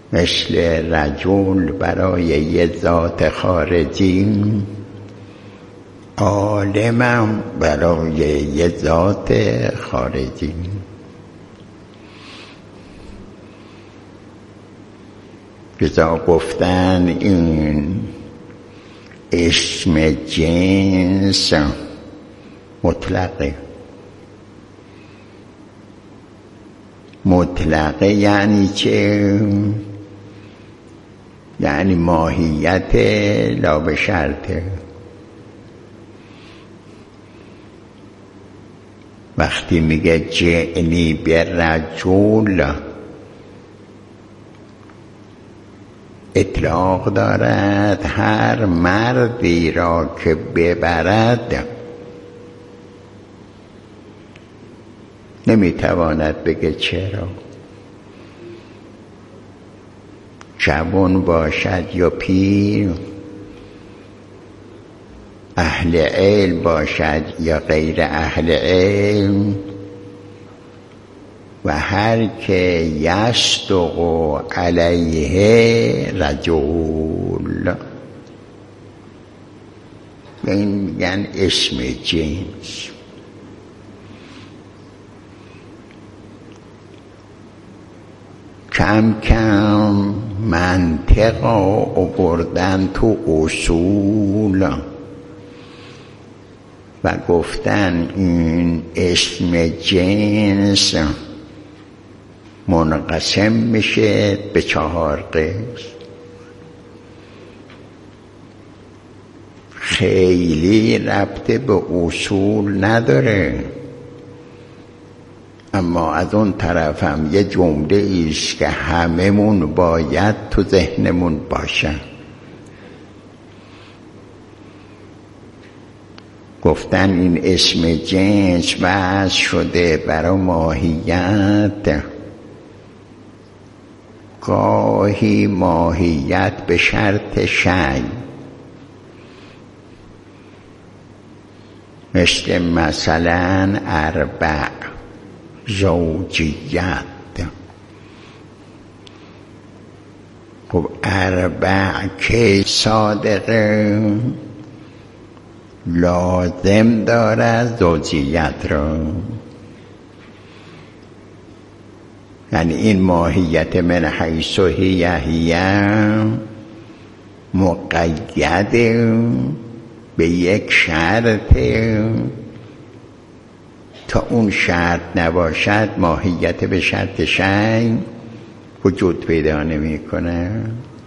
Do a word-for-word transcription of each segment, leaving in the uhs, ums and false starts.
مثل رجل برای یه ذات خارجی، عالمم برای یه ذات خارجی. لذا گفتن این اسم جنس مطلقه. مطلقه یعنی چه؟ یعنی ماهیت لا به شرطه. وقتی میگه جئنی به رجل، اطلاق دارد هر مردی را که ببرد. نمیتواند بگه چرا. جوان باشد یا پیر، اهل علم باشد یا غیر اهل علم، و هر که یصدق علیه رجل، این میگن اسم جنس. کم کم منطق آوردن تو اصول و گفتن این اسم جنس منقسم میشه به چهار قسم. خیلی ربط به اصول نداره، اما از اون طرف هم یه جمله ایست که هممون باید تو ذهنمون باشه. گفتن این اسم جنس وضع شده برای ماهیت، گاهی ماهیت به شرط شی، مثل مثلا اربع، زوجیت. خب اربع که صادقه لازم دارد زوجیت را، یعنی این ماهیت من حیث هی هی مقید به یک شرط، تا اون شرط نباشد ماهیت به شرط شی وجود پیدا نمی کنه.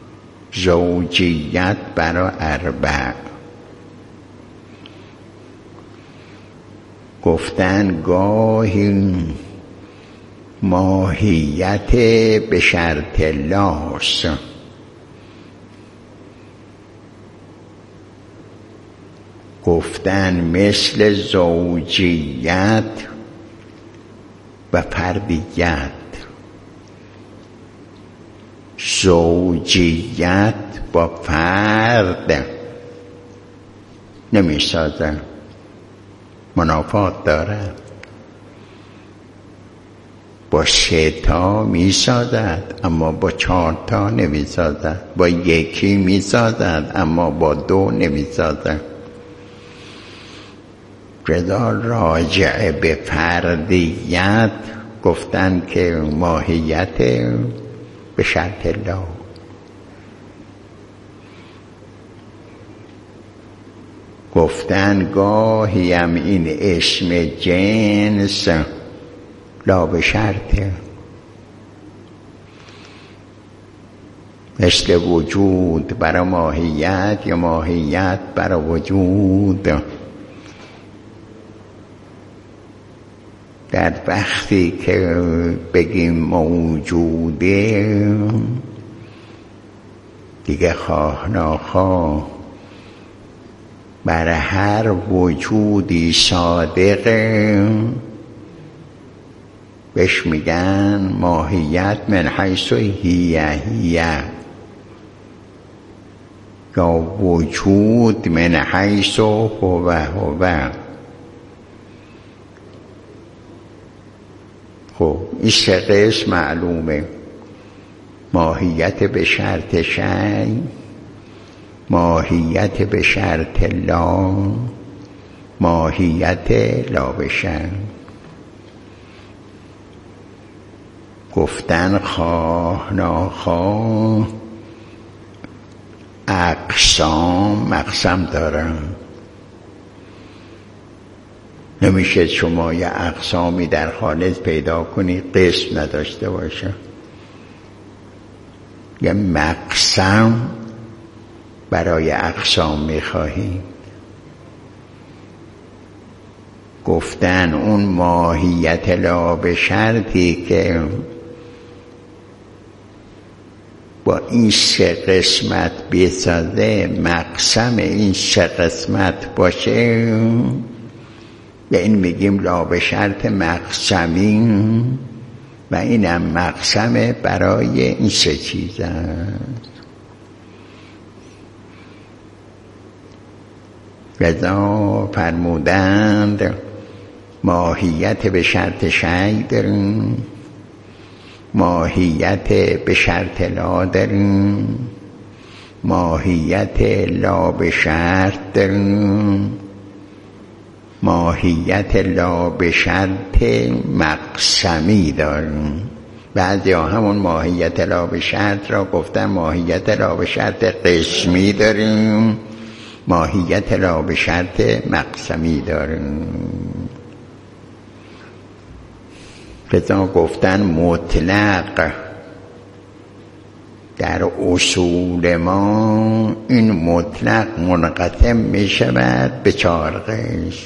زوجیت برای اربع. گفتن گاهی ماهیت به شرط لاس، گفتن مثل زوجیت و فردیت. زوجیت با فرد نمی سازه، منافات داره. با سه تا می سازد اما با چهار تا نمی سازد، با یکی می سازد اما با دو نمی سازد. رضا راجع به فردیت گفتن که ماهیت به شرط لا. گفتن گاهی هم این اسم جنس لا به شرطه، مثل وجود برای ماهیت یا ماهیت برای وجود. در وقتی که بگیم موجوده، دیگه خواه ناخواه برای هر وجودی صادقه بهش میگن ماهیت من حیث هی هی، یا وجود من حیث هو هو. خب این سه قسم معلومه. ماهیت به شرط شی، ماهیت به شرط لا، ماهیت لا به شی. گفتن خواه ناخواه اقسام مقسم دارن. نمیشه شما یه اقسامی در خالص پیدا کنید قسم نداشته باشه. یه مقسم برای اقسام میخواهیم. گفتن اون ماهیت لا به شرطی که با این سه قسمت بسازه، مقسم این سه قسمت باشه، به این میگیم لا به شرط مقسمی و اینم مقسم برای این سه چیز است. لذا فرمودند ماهیت به شرط شی داریم، ماهیت به شرط لا داریم، ماهیت لا به شرط داریم، ماهیت لا به شرط مقسمی داریم. بعضی ها همون ماهیت لا به شرط را گفتن ماهیت لا به شرط قسمی داریم، ماهیت لا به شرط مقسمی داریم. لذا گفتن مطلق در اصول ما این مطلق منقسم می شود به چهار قسم.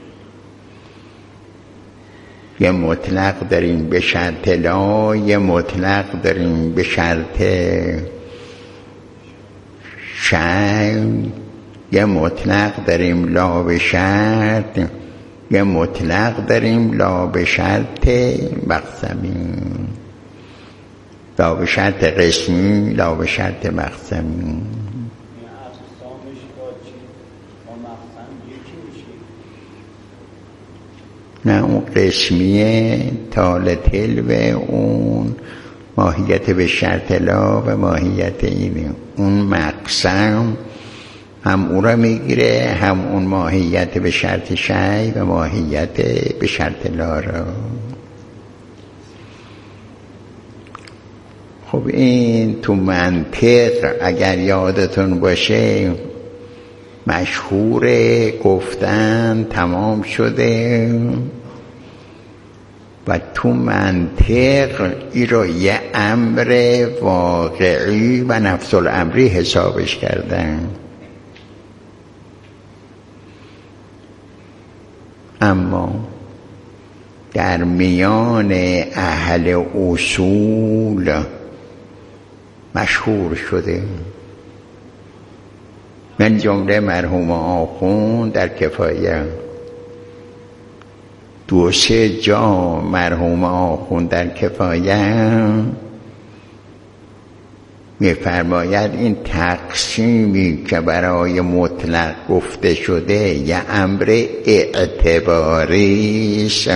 یه مطلق داریم به شرط لا، یه مطلق داریم به شرط شی، یه مطلق داریم لا به شرط، یه مطلق داریم لا به شرط مقسمی، لا به شرط قسمی، لا به شرط مقسمی. نه اون قسمیه تال تلو اون ماهیت به شرط لا و ماهیت اینه. اون مقسم هم اون را میگیره، هم اون ماهیت به شرط شی و ماهیت به شرط لا را. خب این تو منطق اگر یادتون باشه مشهور گفتن تمام شده و تو منطق این رو یه امر واقعی و نفس الامری حسابش کردن. اما در میان اهل اصول مشهور شده. من جمله مرحوم آخوند در کفایه، دو سه جا مرحوم آخوند در کفایه می‌فرماید این تقسیمی که برای مطلق گفته شده یه امر اعتباریش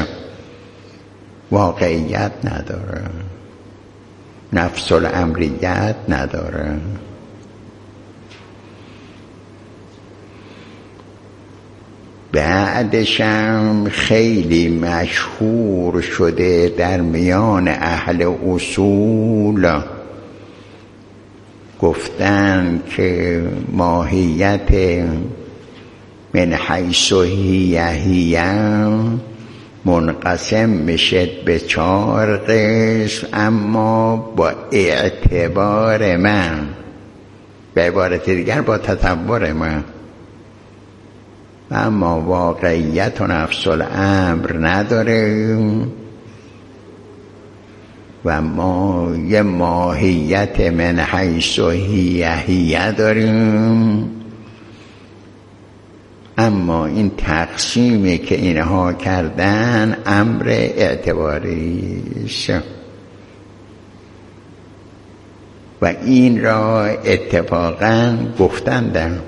واقعیت نداره، نفس الامریت نداره. بعدشم خیلی مشهور شده در میان اهل اصول گفتن که ماهیت من حیث هی هی منقسم میشد به چهار قسم، اما با اعتبار من، به عبارت دیگر با تصور من، اما واقعیت و نفس الامر نداریم و ما یه ماهیت من حیث هی هی داریم. اما این تقسیمی که اینها کردن امر اعتباریش و این را اتفاقا گفتندم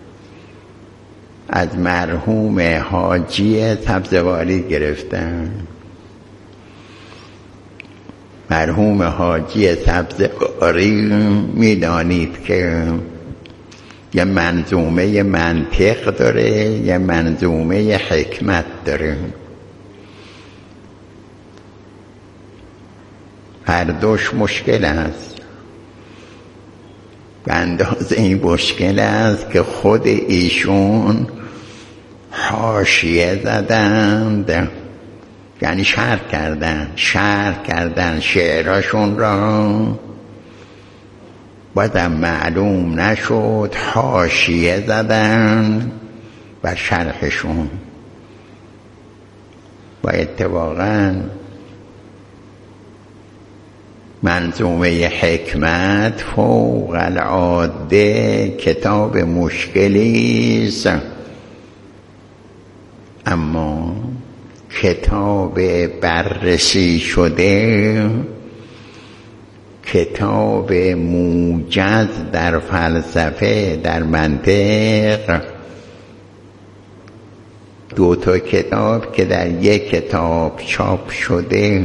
از مرحوم حاجی سبزواری گرفتن. مرحوم حاجی سبزواری میدانید که یه منظومه منطق داره، یه منظومه حکمت داره. هر دوش مشکل است. به اندازه این مشکل است که خود ایشون حاشیه زدند، یعنی شرح کردن شرح کردن شعراشون را، بازم معلوم نشد، حاشیه زدن بر شرحشون. و اتفاقاً منظومه حکمت فوق العاده کتاب مشکلی است، اما کتاب بررسی شده، کتاب موجز در فلسفه، در منطق. دو تا کتاب که در یک کتاب چاپ شده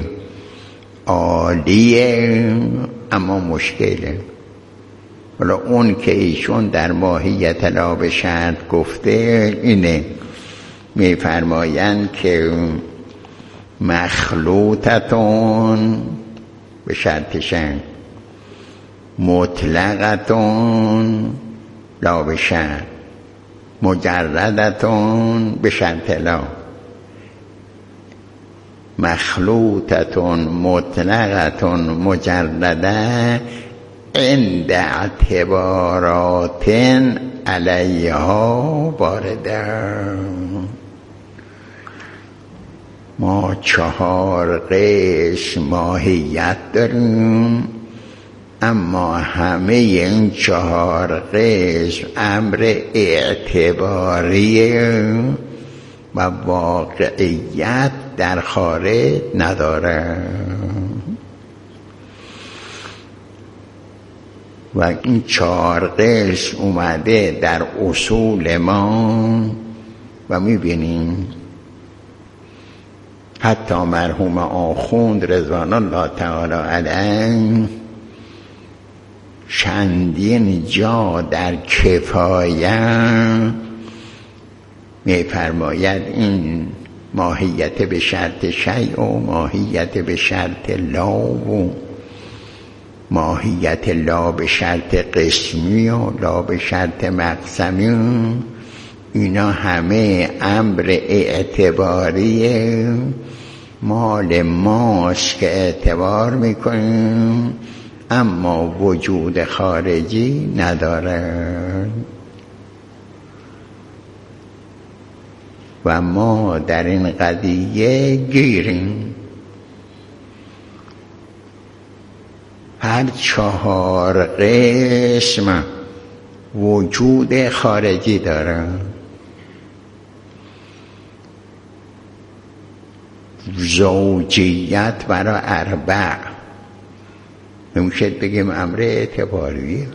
عالیه، اما مشکله. حالا اون که ایشون در ماهیت لا به شرط گفته اینه، میفرمایند که مخلوطتون به شرط شرط، مطلقتون لا به شرط، مجردتون به شرط لا. مخلوطتون مطلقتون مجرده عند اعتبارات علیها وارده. ما چهار قسم ماهیت داریم، اما همه این چهار قسم امر اعتباریه و واقعیت در خارج نداره. و این چهار قسم اومده در اصول ما و میبینیم حتی مرحوم آخوند رضوان الله تعالی علیه چندین جا در کفایه میفرماید این ماهیت به شرط شیء و ماهیت به شرط لا و ماهیت لا به شرط قسمی و لا به شرط مقسمی، اینا همه امر اعتباریه، مال ماست که اعتبار میکنیم، اما وجود خارجی نداره. و ما در این قضیه گیریم. هر چهار قسم وجود خارجی داره. زوجیت برای اربع نمیشه بگیم امر اعتباریه.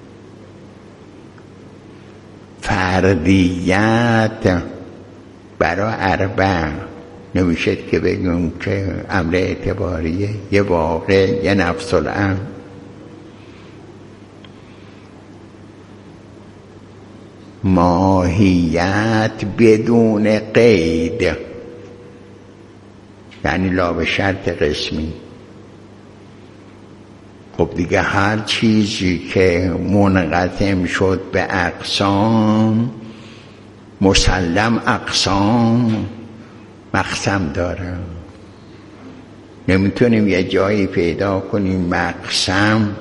فردیت برای اربع نمیشه که بگیم که امر اعتباریه، یه واقع، یه نفس الامر. ماهیت بدون قید، یعنی لا به شرط قسمی. خب دیگه هر چیزی که منقسم شد به اقسام، مسلم اقسام مقسم داره. نمیتونیم یه جایی پیدا کنیم مقسم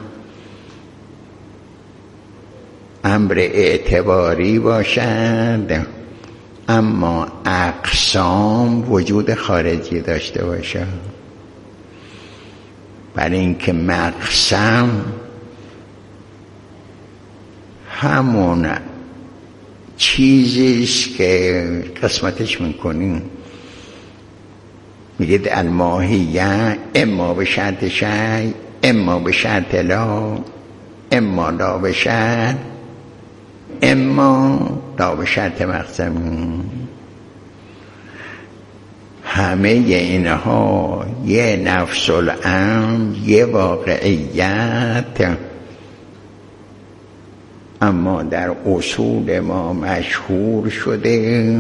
امر اعتباری باشد اما اقسام وجود خارجی داشته باشه. برای اینکه مقسم همون چیزیست که قسمتش میکنیم. میگید الماهیه اما به شرط شیء، اما به شرط لا، اما لا به شرط، اما لا به شرط مقسم. همه اینها یه نفس الامر، یه واقعیت، اما در اصول ما مشهور شده.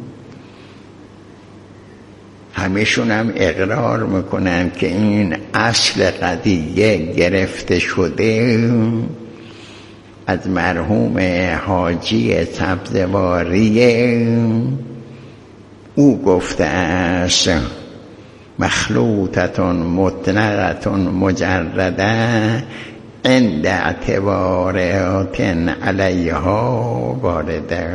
همشون هم اقرار میکنن که این اصل قضیه گرفته شده از مرحوم حاجی سبزواریه. او گفته است مخلوطتون مطلقتون مجرده عند اعتبارات علیها وارده.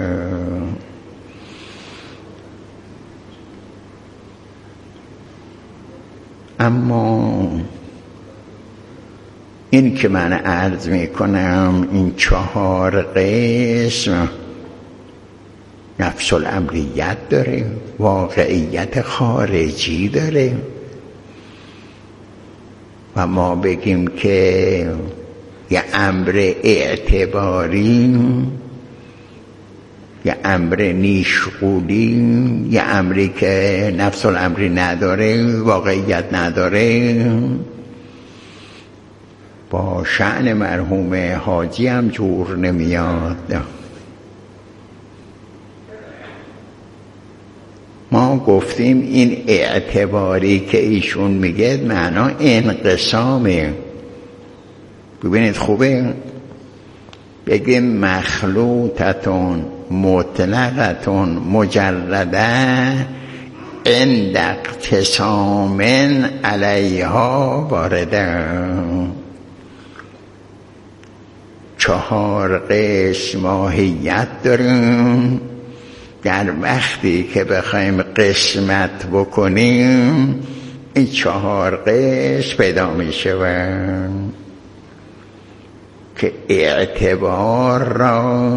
اما این که من عرض می کنم این چهار قسم نفس الامریت داره، واقعیت خارجی داره، و ما بگیم که یه امر اعتباری، یه امر نیشغولی، یه امری که نفس الامری نداره، واقعیت نداره، با شأن مرحوم حاجی هم جور نمیاد. ما گفتیم این اعتباری که ایشون میگه معنا انقسامه. ببینید خوبه بگیم مخلوطتون مطلقتون مجرده عند اقتسام علیها وارده. چهار قسم ماهیت داریم. در وقتی که بخوایم قسمت بکنیم این چهار قسم پیدا می شوند که اعتبار را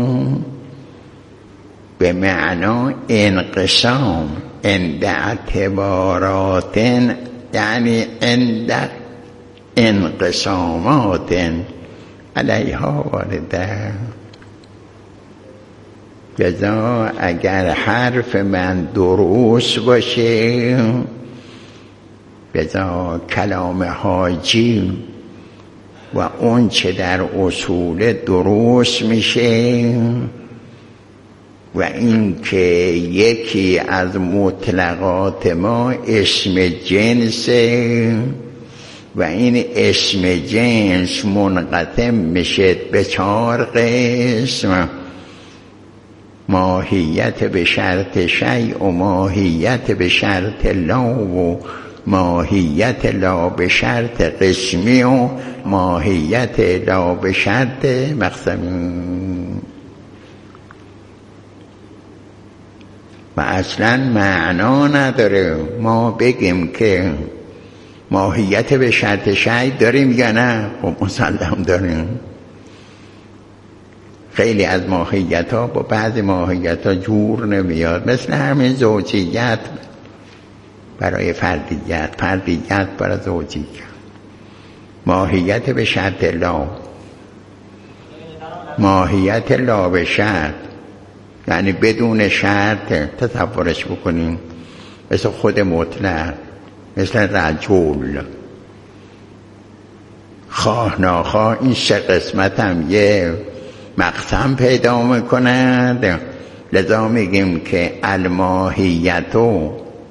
به معنا انقسام عند اعتبارات، یعنی عند انقسامات علیها وارده. لذا اگر حرف من درست باشه، لذا کلام حاجی و اون چه در اصول درست میشه، و این که یکی از مطلقات ما اسم جنسه و این اسم جنس منقسم میشه به چهار قسم: ماهیت به شرط شیء و ماهیت به شرط لا و ماهیت لا به شرط قسمی و ماهیت لا به شرط مقسمی. و اصلا معنا نداره ما بگیم که ماهیت به شرط شیء داریم یا نه. خب مسلم داریم. خیلی از ماهیت ها با بعضی ماهیت ها جور نمیاد، مثل همین زوجیت برای فردیت، فردیت برای زوجیت. ماهیت به شرط لا، ماهیت لا به شرط، یعنی بدون شرط تصورش بکنیم، مثل خود مطلق، مثل رجل. خواه ناخواه این سه قسمت هم یه مقسم پیدا میکنند. لذا میگیم که الماهیتو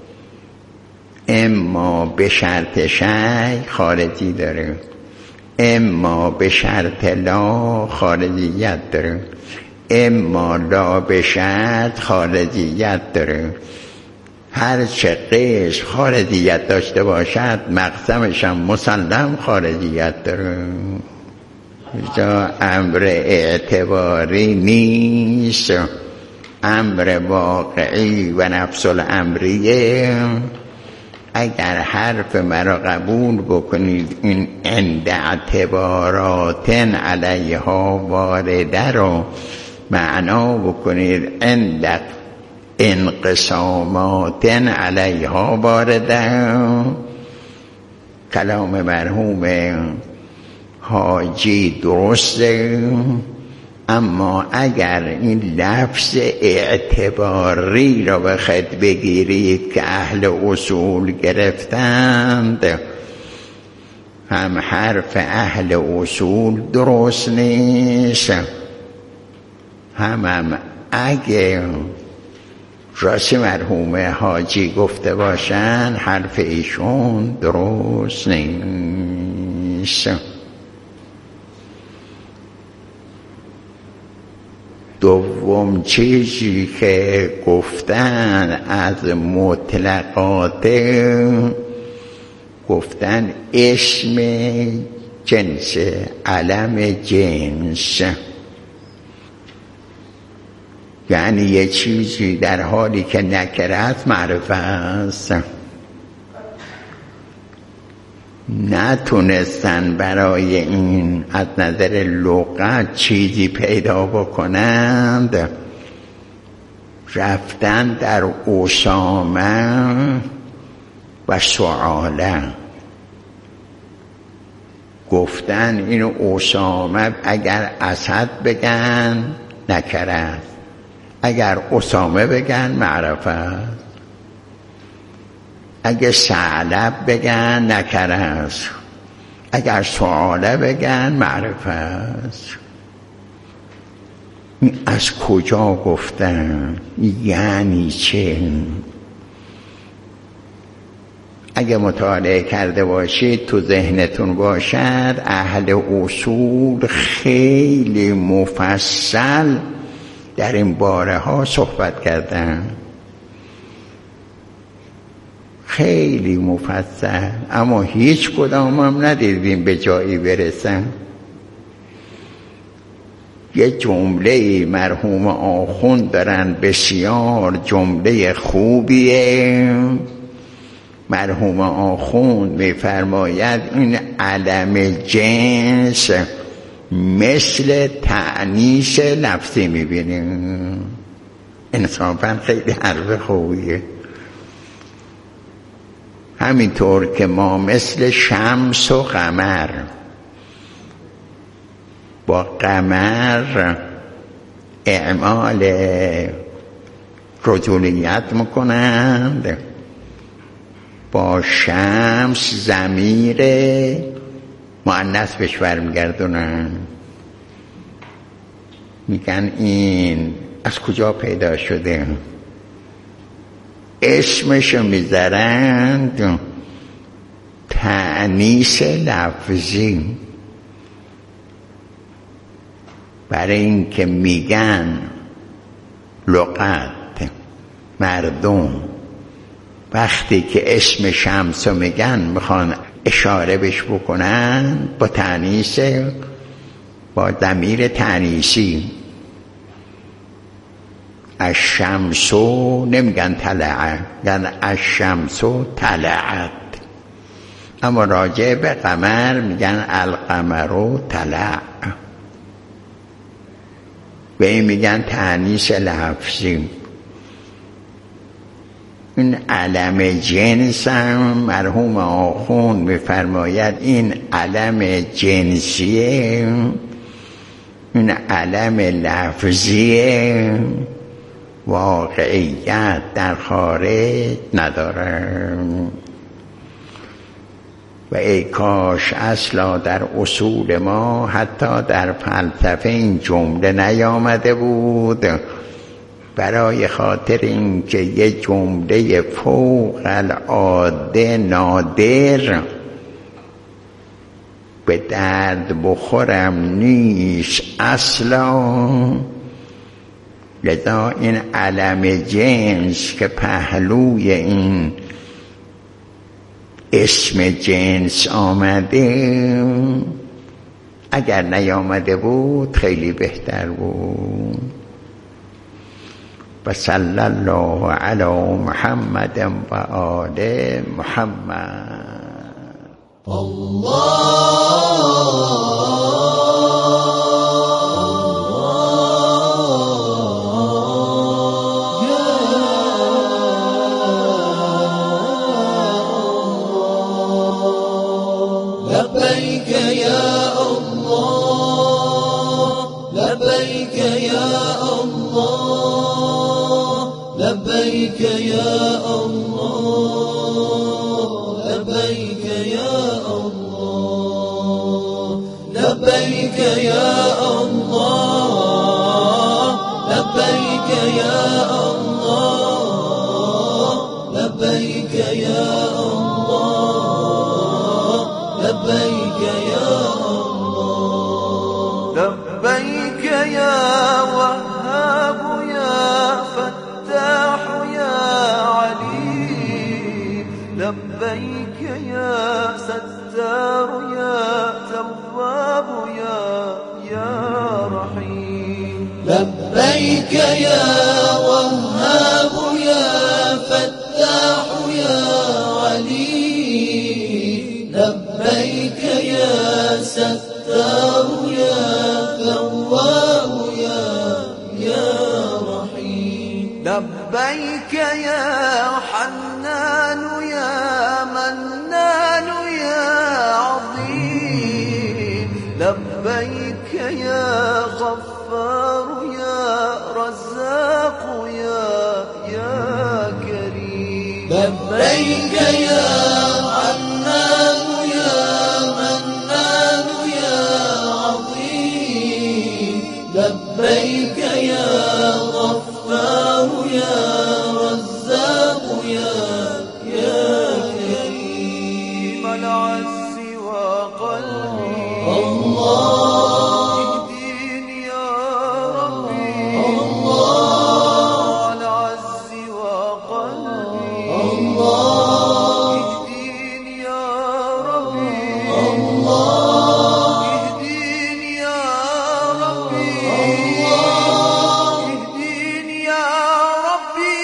اما به شرط شیء خارجی داره، اما به شرط لا خارجیت داره، اما لا به شرط خارجیت داره. هر چه قسم خارجیت داشته باشد مقسمش هم مسلم خارجیت داره. جا امر اعتباری نیست، امر واقعی و نفس الامریه. اگر حرف مرا قبول بکنید این عند اعتبارات علیها وارده رو معنا بکنید عند انقسامات علیها وارده، کلام مرحوم حاجی درسته اما اگر این لفظ اعتباری را بخواید بگیرید که اهل اصول گرفتند، هم حرف اهل اصول درست نیست، هم هم اگه راست مرحوم حاجی گفته باشن حرف ایشون درست نیست. دوم چیزی که گفتن از مطلقات، گفتن اسم جنس، علم جنس، یعنی یه چیزی در حالی که نکره است معرفه است. نتونستن برای این از نظر لغت چیزی پیدا بکنند، رفتن در اسامه و سؤاله، گفتن این اسامه اگر اسد بگن نکره است، اگر اسامه بگن معرفه است، اگر ثعلب بگن نکره است، اگر سؤاله بگن معرفه است. از کجا گفتن؟ یعنی چه؟ اگه مطالعه کرده باشید تو ذهنتون باشد، اهل اصول خیلی مفصل در این باره ها صحبت کردن، خیلی مفصل، اما هیچ کدام هم ندیدیم به جایی برسن. یه جمله مرحوم آخوند دارن بسیار جمله خوبیه. مرحوم آخوند میفرماید این علم جنس مثل تأنیس لفظی میبینیم. انصافا خیلی حرف خوبیه. همینطور که ما مثل شمس و قمر با قمر اعمال رجولیت میکنند، با شمس ضمیر مؤنث بهش برمیگردونن، میگن این از کجا پیدا شده، اسمشو میذارند تأنیس لفظی، برای این که میگن لغت مردم وقتی که اسم شمسو میگن میخوان اشاره بهش بکنن با تأنیس، با ضمیر تأنیسی. الشمسو نمیگن طلعه، یعنی الشمسو طلعت، اما راجع به قمر میگن القمرو طلع، و این میگن تأنیس لفظی. این علم جنس هم مرحوم آخوند میفرماید این علم جنسیه، این علم لفظیه، واقعیت در خارج نداره. و ای کاش اصلا در اصول ما حتی در فلسفه این جمله نیامده بود، برای خاطر اینکه یه جمله فوق العاده نادر به درد بخورم نیست اصلا. لذا این علم جنس که پهلوی این اسم جنس آمده، اگر نیامده بود خیلی بهتر بود. و صلی الله علی محمد و آل محمد. الله لبيك يا الله لبيك لبيك يا الله لبيك يا الله لبيك يا الله لبيك يا الله لبيك يا الله لبيك يا الله لبيك يا وهاب يا فتاح يا عليم لبيك يا ستار يا تواب يا يا رحيم لبيك يا وهاب يا فتاح يا عليم لبيك يا ستار يا تواب يا يا رحيم لبيك يا حنان يا منان يا عظيم لبيك يا غفار يا رزاق يا يا كريم لبيك يا حنان يا منان يا عظيم لبيك يا غفار يا رزاق يا يا كريم العز وقلبي الله اهديني يا ربي الله العز وقلبي الله اهديني يا ربي الله اهديني يا ربي الله اهديني يا ربي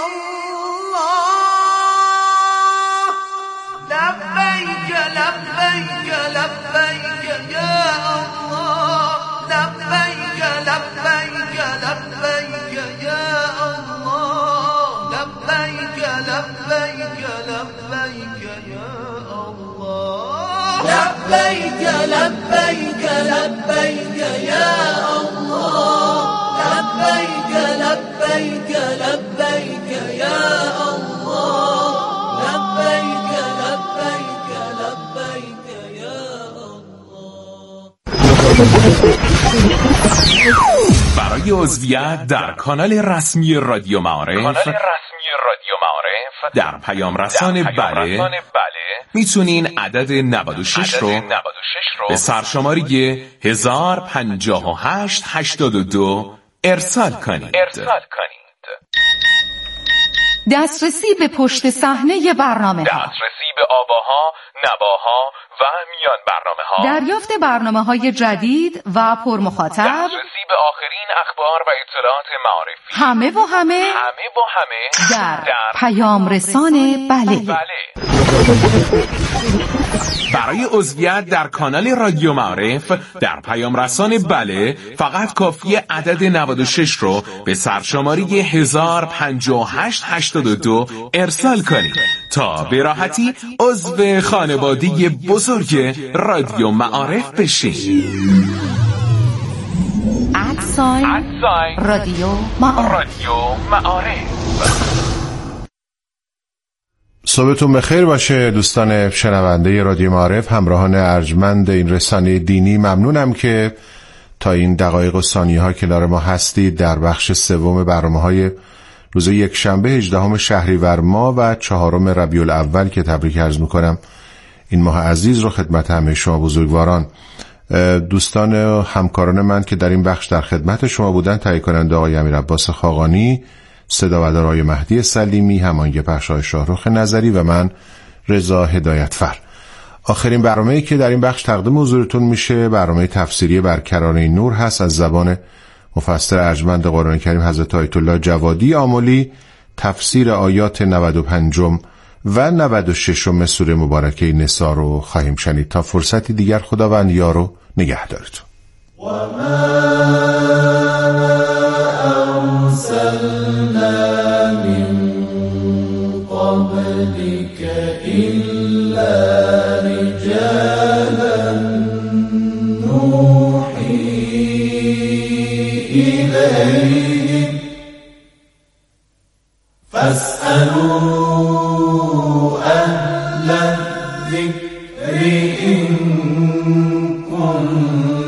الله لبيك لبيك لبيك يا الله لبيك لبيك لبيك يا الله لبيك لبيك لبيك يا الله لبيك لبيك لبيك يا الله لبيك لبيك لبيك يا الله لبيك لبيك لبيك يا الله. برای عضویت در کانال رسمی رادیو معارف کانال رسمی رادیو معارف در پیام رسان بله میتونین عدد نود و شش رو به سرشماری هزار و پنجاه و هشت هشتاد و دو ارسال کنید. دسترسی به پشت صحنه برنامه ها، دسترسی به آواها، نواها و میان برنامه ها، دریافت برنامه های جدید و پرمخاطب، دسترسی به آخرین اخبار و اطلاعات معارفی، همه و همه همه و همه در, در پیام رسان بله. بله. برای عضویت در کانال رادیو معارف در پیام رسان بله فقط کافی عدد نود و شش رو به سرشماری هزار و پنجاه و هشت هشتاد و دو ارسال کنید تا به راحتی عضو خانواده بزرگ رادیو معارف بشید. ادساین رادیو معارف. صبحتون بخیر باشه دوستان شنونده رادیو معارف، همراهان ارجمند این رسانه دینی. ممنونم که تا این دقایق و ثانیه ها کنار ما هستید در بخش سوم برنامه‌های روز یکشنبه هجدهم شهریور ماه و چهارم ربیع الاول که تبریک عرض میکنم این ماه عزیز رو خدمت همه شما بزرگواران. دوستان و همکاران من که در این بخش در خدمت شما بودن، تهیه کننده آقای امیرعباس خاقانی، صدا و دارای مهدی سلیمی، هماهنگ پخش‌های شاهرخ نظری و من رضا هدایتفر. آخرین برنامه‌ای که در این بخش تقدیم حضورتون میشه برنامه تفسیری برکرانه نور هست از زبان مفسر ارجمند قرآن کریم حضرت آیت الله جوادی آملی. تفسیر آیات نود و پنج و نود و شش سوره مبارکه نساء رو خواهیم شنید. تا فرصتی دیگر خداوند یار و نگهدارتون. و ما ارسلنا من قبلك الا رجالا نوحي إليه